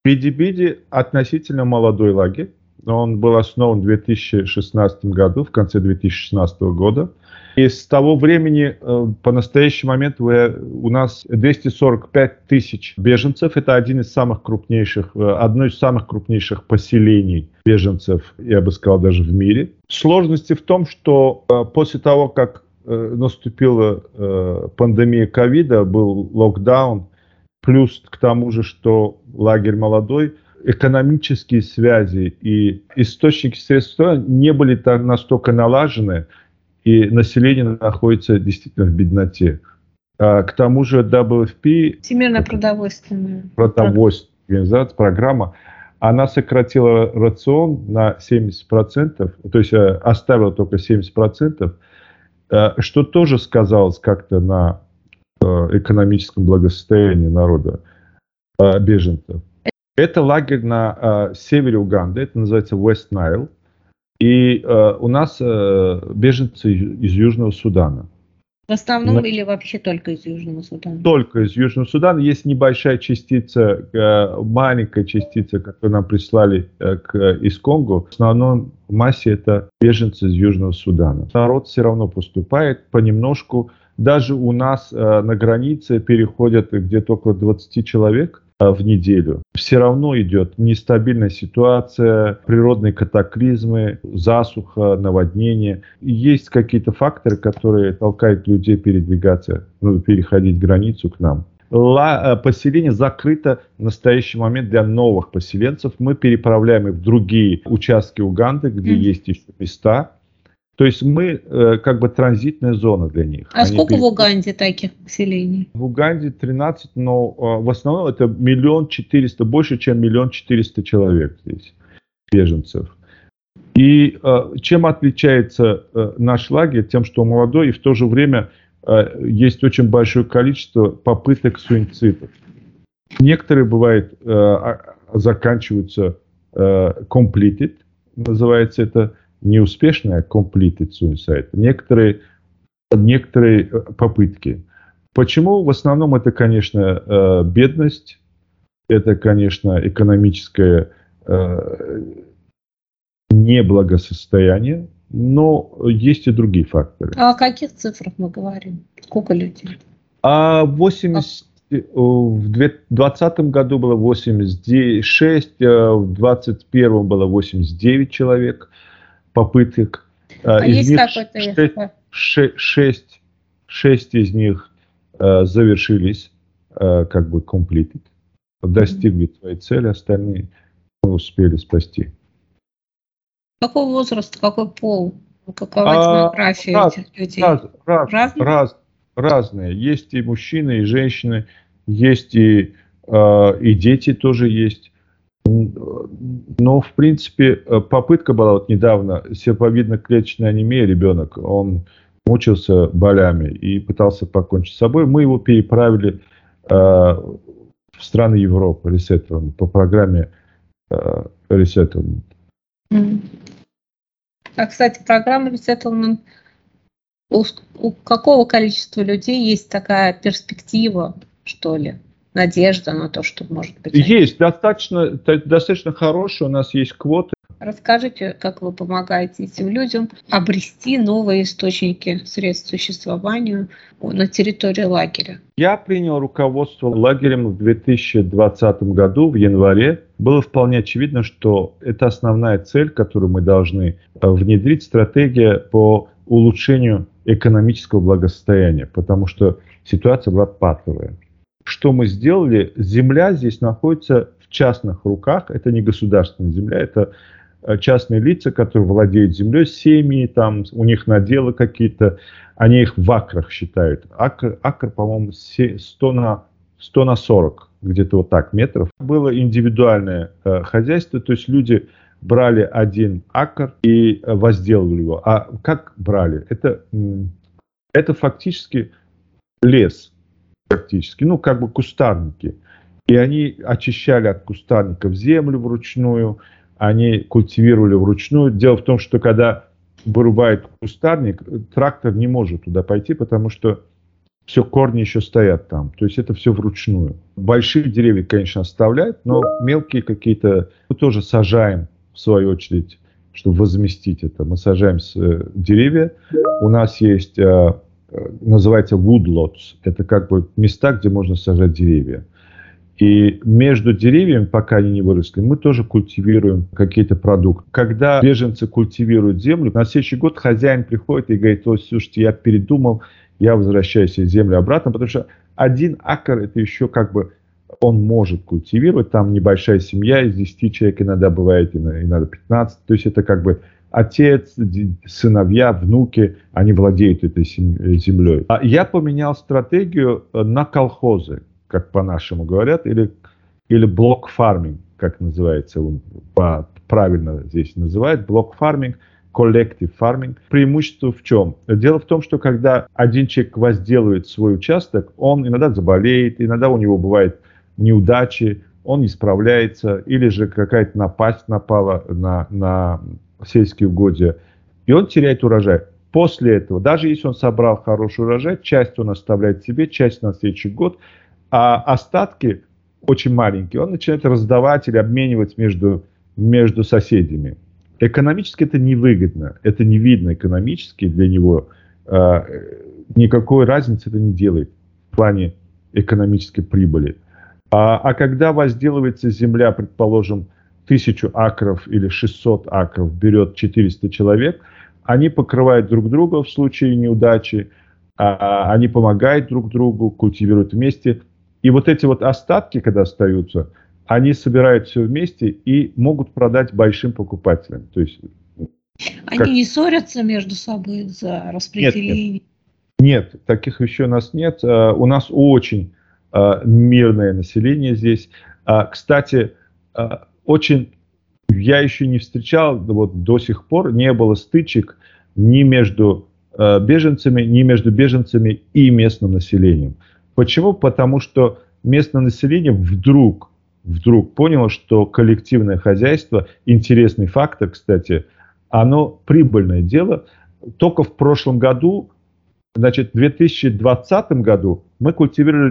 Биди-Биди относительно молодой лагерь. Он был основан в 2016 году, в конце 2016 года. И с того времени, по настоящий момент, у нас 245 тысяч беженцев. Это одно из самых крупнейших поселений беженцев, я бы сказал, даже в мире. Сложности в том, что после того, как наступила пандемия ковида, был локдаун, плюс к тому же, что лагерь молодой, экономические связи и источники средств не были так настолько налажены, и население находится действительно в бедноте. К тому же WFP, Всемирная продовольственная организация, программа, она сократила рацион на 70%, то есть оставила только 70%, что тоже сказалось как-то на экономическом благосостоянии народа, беженцев. Это лагерь на севере Уганды, это называется West Nile. И у нас беженцы из Южного Судана. В основном или вообще только из Южного Судана? Только из Южного Судана. Есть небольшая частица, маленькая частица, которую нам прислали из Конго. В основном массе это беженцы из Южного Судана. Народ все равно поступает понемножку. Даже у нас на границе переходят где-то около 20 человек в неделю. Все равно идет нестабильная ситуация, природные катаклизмы, засуха, наводнение. И есть какие-то факторы, которые толкают людей передвигаться, переходить границу к нам. Поселение закрыто в настоящий момент для новых поселенцев. Мы переправляем их в другие участки Уганды, где есть еще места. То есть мы как бы транзитная зона для них. А сколько в Уганде таких поселений? В Уганде 13, но в основном это 1 400 000, больше, чем 1 400 000 человек здесь, беженцев. И чем отличается наш лагерь? Тем, что молодой, и в то же время есть очень большое количество попыток суицидов. Некоторые, бывает, заканчиваются completed, называется это, неуспешная completed suicide. Некоторые попытки. Почему? В основном это, конечно, бедность, это, конечно, экономическое неблагосостояние, но есть и другие факторы. А о каких цифрах мы говорим? Сколько людей? В 2020 году было 86, в 2021 было 89 человек попыток. Из них 6 из них завершились как бы completed, достигли своей цели, остальные мы успели спасти. Какой возраст, какой пол, какова демография этих людей? Разные. Есть и мужчины, и женщины, есть и дети тоже есть. Но, в принципе, попытка была вот недавно, серповидно-клеточная анемия, ребенок, он мучился болями и пытался покончить с собой. Мы его переправили в страны Европы, resettlement, по программе resettlement. А, кстати, программа resettlement, у какого количества людей есть такая перспектива, что ли? Надежда на то, что может быть. Есть, достаточно хорошая, у нас есть квоты. Расскажите, как вы помогаете этим людям обрести новые источники средств существования на территории лагеря? Я принял руководство лагерем в 2020 году, в январе. Было вполне очевидно, что это основная цель, которую мы должны внедрить, стратегия по улучшению экономического благосостояния, потому что ситуация была патовая. Что мы сделали? Земля здесь находится в частных руках. Это не государственная земля, это частные лица, которые владеют землей, семьи, там, у них наделы какие-то, они их в акрах считают. Акр, по-моему, 100 на 40, где-то вот так метров. Было индивидуальное хозяйство, то есть люди брали один акр и возделывали его. А как брали? Это фактически лес. Практически, как бы кустарники. И они очищали от кустарников землю вручную, они культивировали вручную. Дело в том, что когда вырубает кустарник, трактор не может туда пойти, потому что все корни еще стоят там. То есть это все вручную. Большие деревья, конечно, оставляют, но мелкие какие-то мы тоже сажаем, в свою очередь, чтобы возместить это. Мы сажаем деревья. У нас есть, называется woodlots. Это как бы места, где можно сажать деревья. И между деревьями, пока они не выросли, мы тоже культивируем какие-то продукты. Когда беженцы культивируют землю, на следующий год хозяин приходит и говорит: ой, слушайте, я передумал, я возвращаю себе землю обратно, потому что 1 акр это еще как бы он может культивировать, там небольшая семья, из 10 человек иногда бывает, иногда 15, то есть это как бы отец, сыновья, внуки, они владеют этой землей. А я поменял стратегию на колхозы, как по-нашему говорят, или блок-фарминг, как называется, правильно здесь называют, блок-фарминг, collective farming. Преимущество в чем? Дело в том, что когда один человек возделывает свой участок, он иногда заболеет, иногда у него бывают неудачи, он не справляется, или же какая-то напасть напала на сельские угодья, и он теряет урожай. После этого, даже если он собрал хороший урожай, часть он оставляет себе, часть на следующий год, а остатки очень маленькие он начинает раздавать или обменивать между соседями. Экономически это невыгодно, это не видно экономически для него, никакой разницы это не делает в плане экономической прибыли. А когда возделывается земля, предположим, 1000 акров или 600 акров, берет 400 человек, они покрывают друг друга в случае неудачи, они помогают друг другу, культивируют вместе. И вот эти вот остатки, когда остаются, они собирают все вместе и могут продать большим покупателям. То есть, они не ссорятся между собой за распределение? Нет, таких еще у нас нет. У нас очень мирное население здесь. Кстати, я еще не встречал, вот до сих пор не было стычек ни между беженцами и местным населением. Почему? Потому что местное население вдруг поняло, что коллективное хозяйство, интересный фактор, кстати, оно прибыльное дело. Только в прошлом году, значит, в 2020 году мы культивировали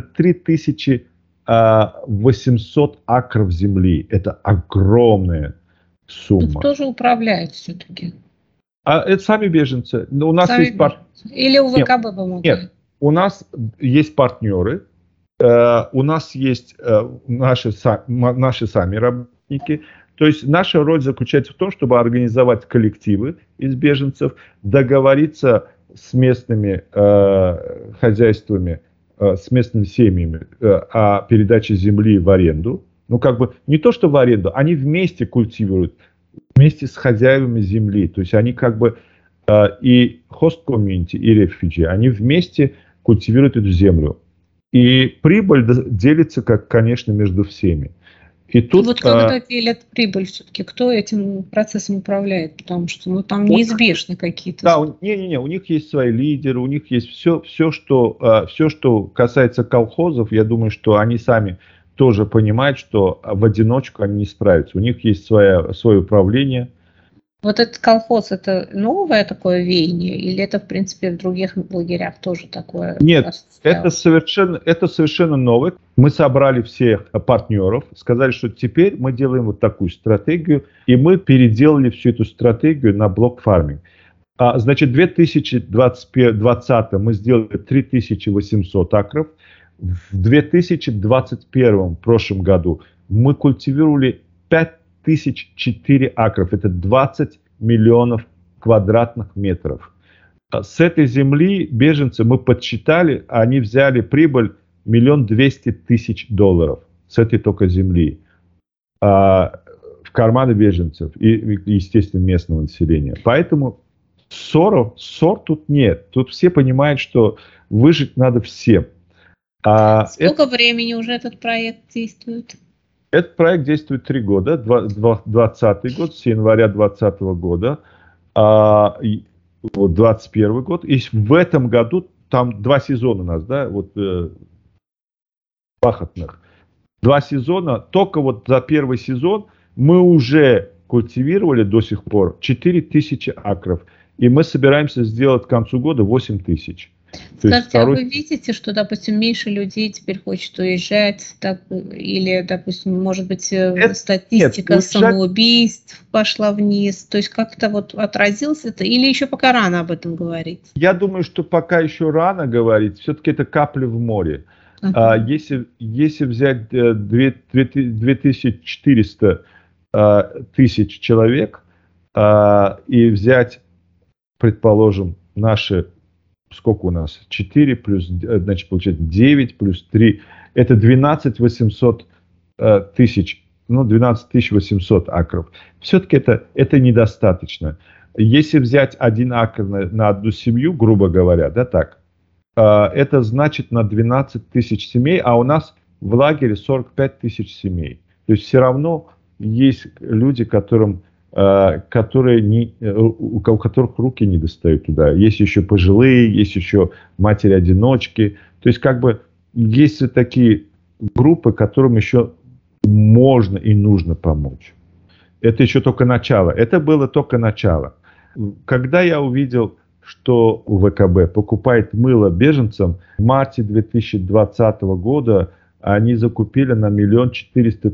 3800 акров земли. Это огромная сумма. Кто же управляет все-таки? Это сами беженцы. У нас сами есть Или у ВКБ помогают? Нет, у нас есть партнеры, у нас есть наши сами работники. То есть наша роль заключается в том, чтобы организовать коллективы из беженцев, договориться с местными хозяйствами, с местными семьями о передаче земли в аренду. Ну, как бы не то, что в аренду, они вместе культивируют, вместе с хозяевами земли. То есть они как бы и host community, и refugee, они вместе культивируют эту землю. И прибыль делится, конечно, между всеми. И тут, вот когда делят прибыль все-таки, кто этим процессом управляет? Потому что там неизбежны какие-то... Да, у них есть свои лидеры, у них есть все, что касается колхозов, я думаю, что они сами тоже понимают, что в одиночку они не справятся. У них есть свое управление. Вот этот колхоз, это новое такое веяние? Или это, в принципе, в других лагерях тоже такое? Нет, это совершенно новое. Мы собрали всех партнеров, сказали, что теперь мы делаем вот такую стратегию, и мы переделали всю эту стратегию на блок-фарминг. Значит, в 2020 мы сделали 3800 акров. В 2021, прошлом году, мы культивировали 5004 акров. Это 20 миллионов квадратных метров. С этой земли беженцы мы подсчитали, они взяли прибыль $1 200 000 с этой только земли в карманы беженцев и, естественно, местного населения. Поэтому ссор тут нет. Тут все понимают, что выжить надо всем. Сколько времени уже этот проект действует? Этот проект действует 3 года, 2020 год, с января 2020 года, 2021 год. И в этом году, там 2 сезона у нас, да, вот пахотных. 2 сезона, только вот за первый сезон мы уже культивировали до сих пор 4000 акров. И мы собираемся сделать к концу года 8000. То есть Скажите, а вы видите, что, допустим, меньше людей теперь хочет уезжать, так, или, допустим, может быть, статистика нет, самоубийств пошла вниз? То есть как-то вот отразилось это, или еще пока рано об этом говорить? Я думаю, что пока еще рано говорить, все-таки это капля в море. Если взять 2400 тысяч человек и взять, предположим, наши, сколько у нас, 4 плюс, значит, получается 9 плюс 3, это 12 800 тысяч, ну, 12 800 акров. Все-таки это недостаточно. Если взять один акр на одну семью, грубо говоря, да, так, это значит на 12 тысяч семей, а у нас в лагере 45 тысяч семей. То есть все равно есть люди, у которых руки не достают туда. Есть еще пожилые, есть еще матери-одиночки. То есть как бы есть такие группы, которым еще можно и нужно помочь. Это еще только начало. Это было только начало. Когда я увидел, что ВКБ покупает мыло беженцам, в марте 2020 года они закупили на $1 400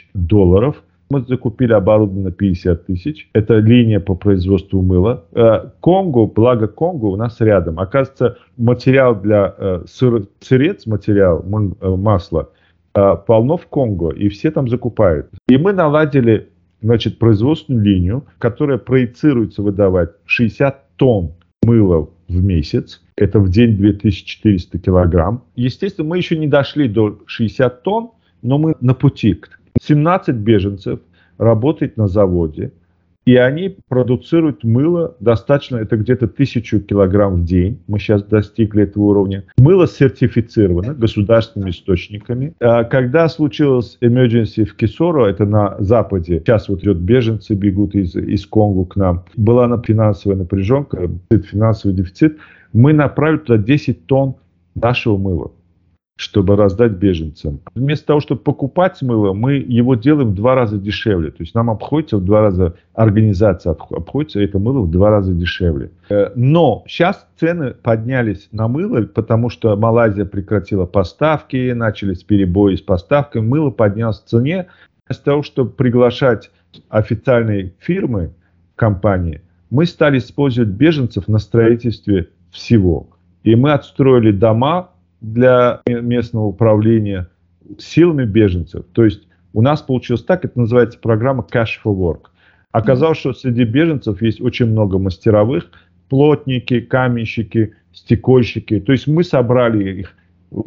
000. Мы закупили оборудование на 50 тысяч. Это линия по производству мыла. Конго, благо Конго у нас рядом. Оказывается, материал для сырец, материал масла полно в Конго, и все там закупают. И мы наладили, значит, производственную линию, которая проецируется выдавать 60 тонн мыла в месяц. Это в день 2400 килограмм. Естественно, мы еще не дошли до 60 тонн, но мы на пути. 17 беженцев работает на заводе, и они продуцируют мыло достаточно, это где-то 1000 килограмм в день. Мы сейчас достигли этого уровня. Мыло сертифицировано государственными источниками. Когда случилось emergency в Кисоро, это на западе, сейчас вот идет беженцы, бегут из Конго к нам, была финансовая напряженка, финансовый дефицит, мы направили туда 10 тонн нашего мыла, чтобы раздать беженцам. Вместо того, чтобы покупать мыло, мы его делаем в 2 раза дешевле. То есть нам обходится в 2 раза, организация обходится это мыло в 2 раза дешевле. Но сейчас цены поднялись на мыло, потому что Малайзия прекратила поставки, начались перебои с поставкой, мыло поднялось в цене. Вместо того, чтобы приглашать официальные фирмы, компании, мы стали использовать беженцев на строительстве всего. И мы отстроили дома для местного управления силами беженцев. То есть у нас получилось так, это называется программа Cash for Work. Оказалось, что среди беженцев есть очень много мастеровых, плотники, каменщики, стекольщики. То есть мы собрали их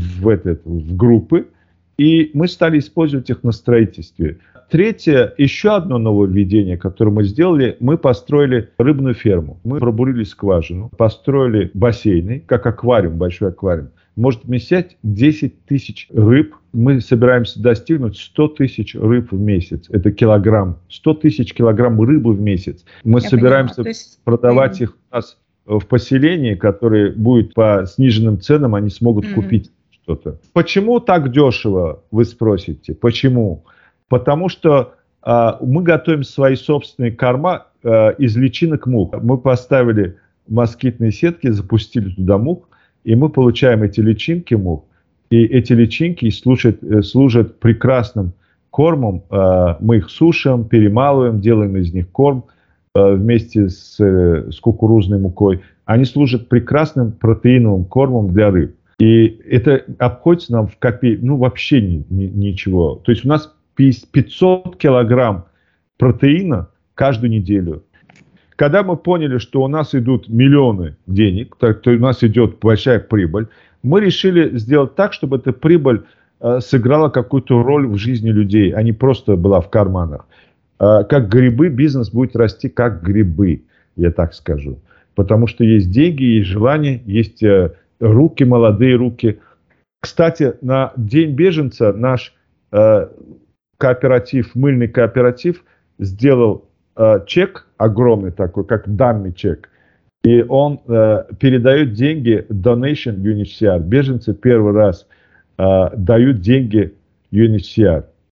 в группы, и мы стали использовать их на строительстве. Третье, еще одно нововведение, которое мы сделали, мы построили рыбную ферму. Мы пробурили скважину, построили бассейны, как аквариум, большой аквариум. Может вмещать 10 тысяч рыб. Мы собираемся достигнуть 100 тысяч рыб в месяц. Это килограмм. 100 тысяч килограмм рыбы в месяц. Мы собираемся продавать их у нас в поселении, которое будет по сниженным ценам, они смогут купить что-то. Почему так дешево, вы спросите? Почему? Потому что мы готовим свои собственные корма из личинок мух. Мы поставили москитные сетки, запустили туда мух, и мы получаем эти личинки мух, и эти личинки служат прекрасным кормом. Мы их сушим, перемалываем, делаем из них корм вместе с кукурузной мукой. Они служат прекрасным протеиновым кормом для рыб. И это обходится нам в копейки, ну вообще ничего. То есть у нас 500 килограмм протеина каждую неделю. Когда мы поняли, что у нас идут миллионы денег, то у нас идет большая прибыль, мы решили сделать так, чтобы эта прибыль сыграла какую-то роль в жизни людей, а не просто была в карманах. Как грибы, бизнес будет расти как грибы, я так скажу. Потому что есть деньги, есть желание, есть руки, молодые руки. Кстати, на День беженца наш кооператив, мыльный кооператив, сделал чек огромный такой, как дамми чек. И он передает деньги Donation UNHCR. Беженцы первый раз дают деньги UNHCR.